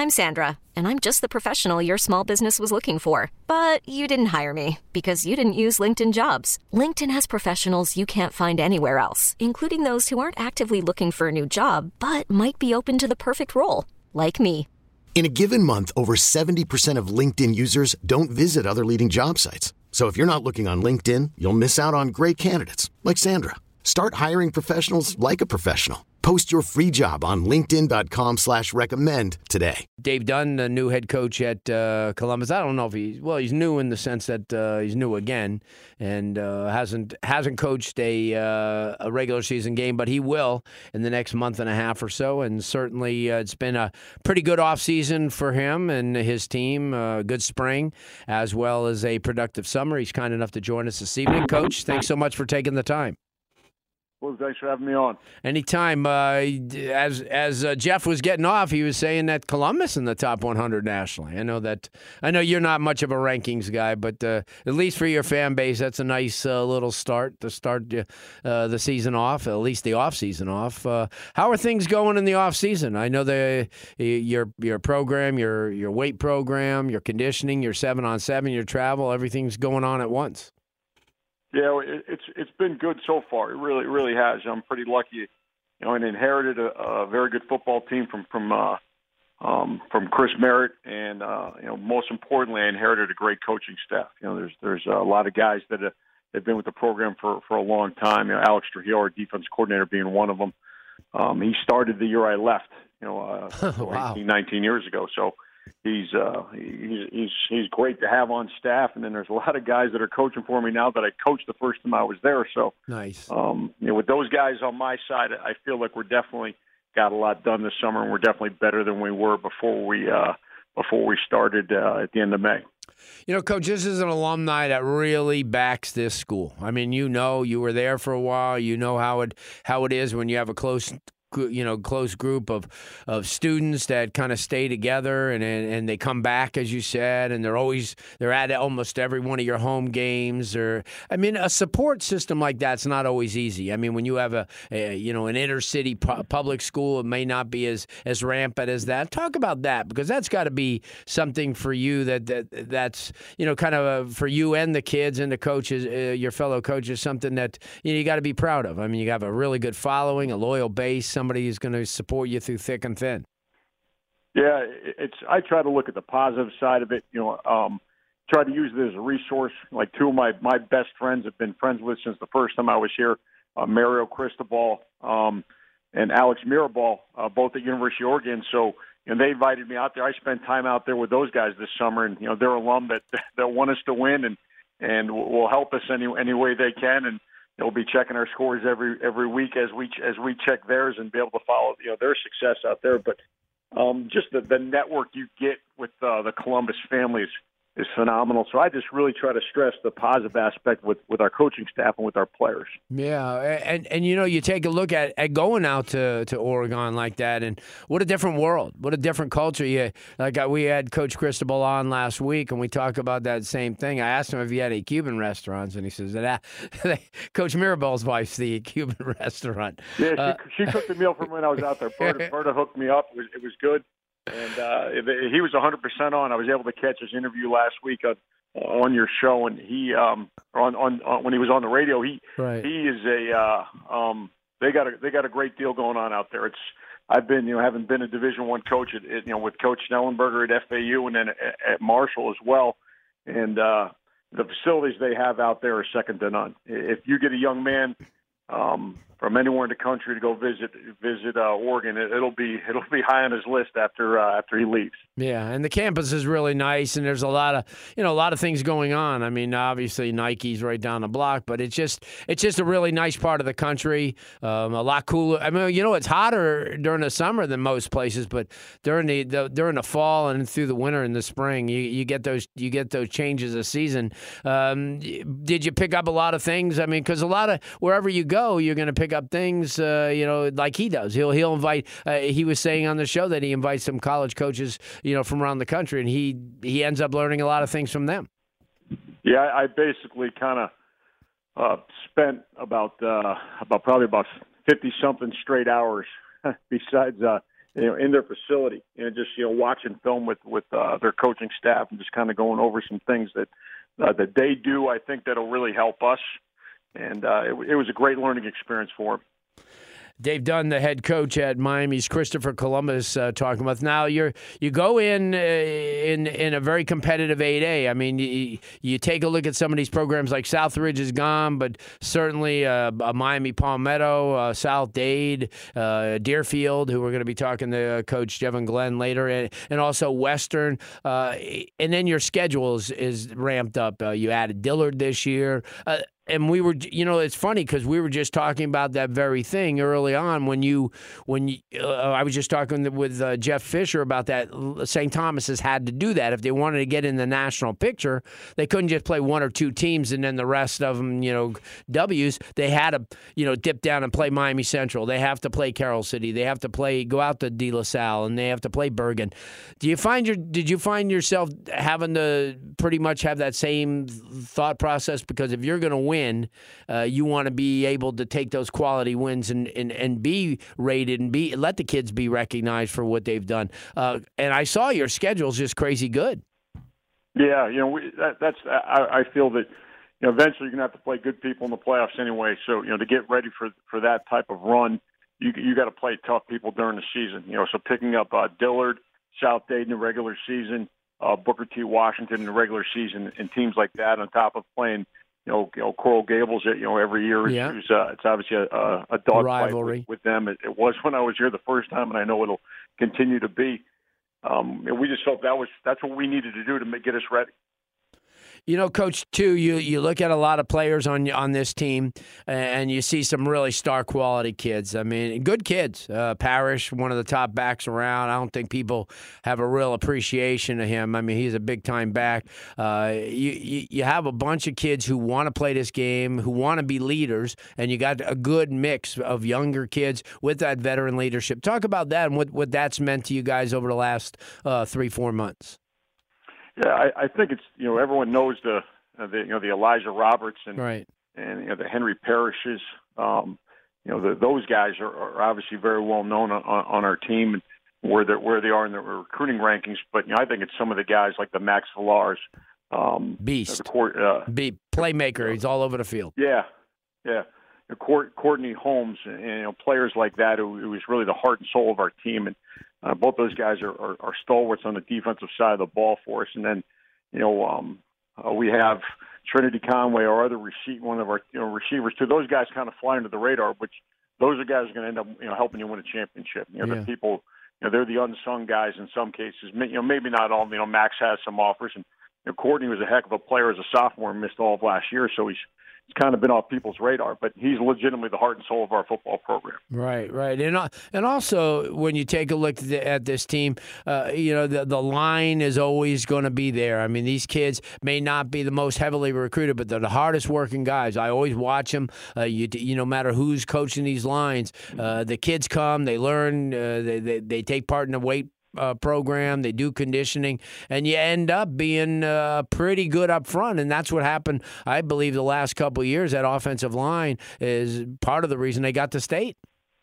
I'm Sandra, and I'm just the professional your small business was looking for. But you didn't hire me because you didn't use LinkedIn Jobs. LinkedIn has professionals you can't find anywhere else, including those who aren't actively looking for a new job, but might be open to the perfect role, like me. In a given month, over 70% of LinkedIn users don't visit other leading job sites. So if you're not looking on LinkedIn, you'll miss out on great candidates like Sandra. Start hiring professionals like a professional. Post your free job on linkedin.com/recommend today. Dave Dunn, the new head coach at Columbus. I don't know if he's new in the sense that he's new again and hasn't coached a regular season game, but he will in the next month and a half or so. And certainly it's been a pretty good offseason for him and his team, good spring, as well as a productive summer. He's kind enough to join us this evening. Coach, thanks so much for taking the time. Well, thanks for having me on. Anytime. As Jeff was getting off, he was saying that Columbus in the top 100 nationally. I know you're not much of a rankings guy, but at least for your fan base, that's a nice little start to start the season off, at least the off season off. How are things going in the off season? I know your program, your weight program, your conditioning, your 7-on-7, your travel, everything's going on at once. Yeah, it's been good so far. It really has. I'm pretty lucky, and inherited a very good football team from Chris Merritt, and most importantly, I inherited a great coaching staff. There's a lot of guys that have been with the program for a long time. Alex Trujillo, our defense coordinator, being one of them. He started the year I left. Wow. 19 years ago. So. He's great to have on staff, and then there's a lot of guys that are coaching for me now that I coached the first time I was there. So nice. With those guys on my side, I feel like we're definitely got a lot done this summer, and we're definitely better than we were before we started at the end of May. Coach, this is an alumni that really backs this school. I mean, you were there for a while. You know how it is when you have a close group of students that kind of stay together and they come back, as you said, and they're at almost every one of your home games. A support system like that's not always easy. I mean, when you have an inner city public school, it may not be as rampant as that. Talk about that, because that's got to be something for you that's kind of for you and the kids and the coaches, your fellow coaches, something that you got to be proud of. I mean, you have a really good following, a loyal base, somebody who's going to support you through thick and thin. Yeah, I try to look at the positive side of it. Try to use it as a resource. Like two of my best friends have been friends with since the first time I was here, Mario Cristobal and Alex Mirabal, both at University of Oregon. So they invited me out there. I spent time out there with those guys this summer, and they're alum that want us to win and will help us any way they can. And they'll be checking our scores every week as we check theirs and be able to follow their success out there. But just the network you get with the Columbus families is phenomenal. So I just really try to stress the positive aspect with our coaching staff and with our players. Yeah, and you take a look at going out to Oregon like that, and what a different world, what a different culture. We had Coach Cristobal on last week, and we talked about that same thing. I asked him if he had any Cuban restaurants, and he says that Coach Mirabal's wife's the Cuban restaurant. Yeah, she cooked the meal for me when I was out there. Berta hooked me up. It was good. And he was 100% on. I was able to catch his interview last week on your show, and he on when he was on the radio. He is they got a great deal going on out there. I've been having been a Division I coach with Coach Snellenberger at FAU and then at Marshall as well, and the facilities they have out there are second to none. If you get a young man from anywhere in the country to go visit Oregon, it'll be high on his list after he leaves. Yeah, and the campus is really nice, and there's a lot of things going on. I mean, obviously Nike's right down the block, but it's just a really nice part of the country. A lot cooler. I mean, it's hotter during the summer than most places, but during the fall and through the winter and the spring, you get those changes of season. Did you pick up a lot of things? I mean, because a lot of wherever you go, you're going to pick up things, like he does. He'll invite. He was saying on the show that he invites some college coaches, from around the country, and he ends up learning a lot of things from them. Yeah, I basically kind of spent about 50-something straight hours besides in their facility, and just watching film with their coaching staff and just kind of going over some things that they do. I think that'll really help us, and it was a great learning experience for them. Dave Dunn, the head coach at Miami's Christopher Columbus, talking with. Now you go in a very competitive 8A. I mean, you take a look at some of these programs like Southridge is gone, but certainly Miami Palmetto, South Dade, Deerfield, who we're going to be talking to Coach Devin Glenn later, and also Western. And then your schedule is ramped up. You added Dillard this year. And we were, it's funny because we were just talking about that very thing early on when I was just talking with Jeff Fisher about that. St. Thomas's had to do that. If they wanted to get in the national picture, they couldn't just play one or two teams and then the rest of them, W's. They had to, dip down and play Miami Central. They have to play Carroll City. They have to go out to De La Salle, and they have to play Bergen. Did you find yourself having to pretty much have that same thought process? Because if you're going to win, you want to be able to take those quality wins and be rated and let the kids be recognized for what they've done. And I saw your schedule's just crazy good. Yeah, I feel that eventually you're gonna have to play good people in the playoffs anyway. So to get ready for that type of run, you got to play tough people during the season. So picking up Dillard, South Dade in the regular season, Booker T. Washington in the regular season, and teams like that on top of playing. Coral Gables, every year it's obviously a dog rivalry fight with them. It was when I was here the first time, and I know it'll continue to be. And we just felt that's what we needed to do to get us ready. Coach, too, you look at a lot of players on this team, and you see some really star quality kids. I mean, good kids. Parrish, one of the top backs around. I don't think people have a real appreciation of him. I mean, he's a big-time back. You have a bunch of kids who want to play this game, who want to be leaders, and you got a good mix of younger kids with that veteran leadership. Talk about that and what that's meant to you guys over the last 3-4 months. Yeah, I think it's everyone knows the Elijah Roberts and right. and the Henry Parishes. Those guys are obviously very well known on our team and where they are in the recruiting rankings. But I think it's some of the guys like the Max Villars, beast, playmaker. He's all over the field. Yeah. Courtney Holmes and players like that who is really the heart and soul of our team. And both those guys are stalwarts on the defensive side of the ball for us. And then, we have Trinity Conway, our other one of our receivers too. Those guys kind of fly under the radar, which those are guys who are going to end up helping you win a championship. The people, they're the unsung guys in some cases. Maybe not all. Max has some offers, and Courtney was a heck of a player as a sophomore and missed all of last year, so he's kind of been off people's radar, but he's legitimately the heart and soul of our football program. Right. And also, when you take a look at this team, the line is always going to be there. I mean, these kids may not be the most heavily recruited, but they're the hardest working guys. I always watch them. No matter who's coaching these lines, the kids come, they learn, they take part in the weight program, they do conditioning, and you end up being pretty good up front. And that's what happened, I believe, the last couple of years. That offensive line is part of the reason they got to state.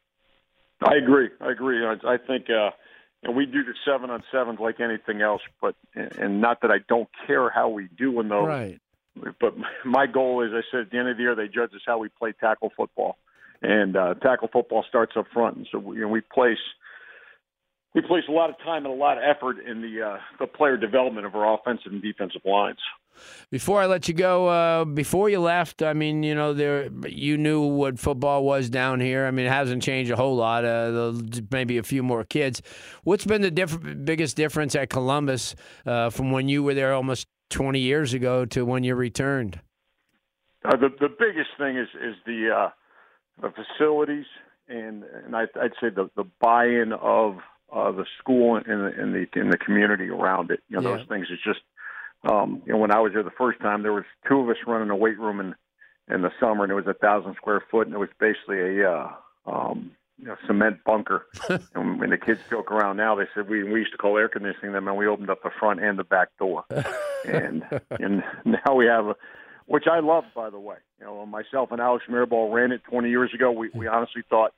I agree. I think we do the 7-on-7s like anything else, and not that I don't care how we do in those. Right. But my goal is, I said, at the end of the year, they judge us how we play tackle football, and tackle football starts up front. And so we place a lot of time and a lot of effort in the player development of our offensive and defensive lines. Before I let you go, before you left, I mean, you knew what football was down here. I mean, it hasn't changed a whole lot. Maybe a few more kids. What's been the biggest difference at Columbus from when you were there almost 20 years ago to when you returned? The biggest thing is the facilities, and I'd say the buy-in of the school and the community around it. Those things. It's just when I was there the first time, there was two of us running a weight room in the summer, and it was 1,000 square foot, and it was basically a cement bunker. And when the kids joke around now, they said we used to call air conditioning them, and we opened up the front and the back door. and now we have which I love, by the way. Myself and Alex Mirabal ran it 20 years ago. We honestly thought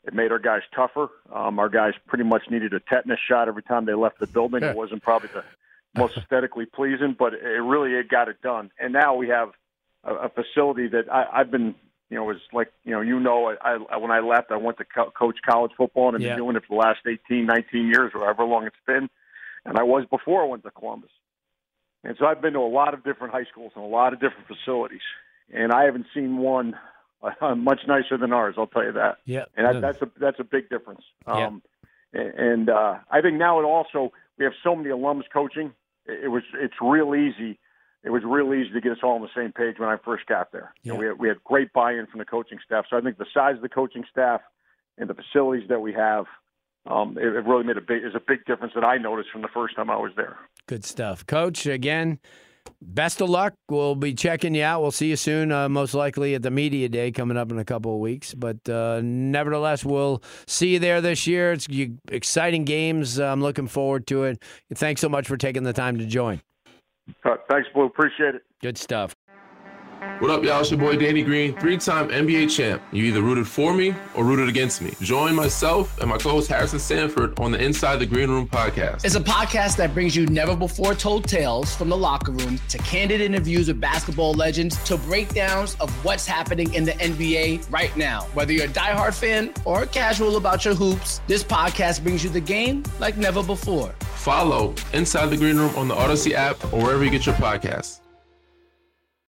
It made our guys tougher. Our guys pretty much needed a tetanus shot every time they left the building. It wasn't probably the most aesthetically pleasing, but it got it done. And now we have a facility that I've been, was like, I when I left, I went to coach college football, and I've been doing it for the last 18, 19 years, or however long it's been. And I was before I went to Columbus. And so I've been to a lot of different high schools and a lot of different facilities. And I haven't seen one much nicer than ours, I'll tell you that. Yeah. And that's a big difference. Yeah. And I think now we have so many alums coaching. It's real easy. It was real easy to get us all on the same page when I first got there. Yeah. And we had great buy-in from the coaching staff. So I think the size of the coaching staff and the facilities that we have, it really is a big difference that I noticed from the first time I was there. Good stuff. Coach, again, best of luck. We'll be checking you out. We'll see you soon, most likely at the Media Day coming up in a couple of weeks. But nevertheless, we'll see you there this year. It's exciting games. I'm looking forward to it. Thanks so much for taking the time to join. Thanks, Blue. Appreciate it. Good stuff. What up, y'all? It's your boy Danny Green, 3-time NBA champ. You either rooted for me or rooted against me. Join myself and my co-host Harrison Sanford on the Inside the Green Room podcast. It's a podcast that brings you never-before-told tales from the locker room to candid interviews with basketball legends to breakdowns of what's happening in the NBA right now. Whether you're a diehard fan or casual about your hoops, this podcast brings you the game like never before. Follow Inside the Green Room on the Odyssey app or wherever you get your podcasts.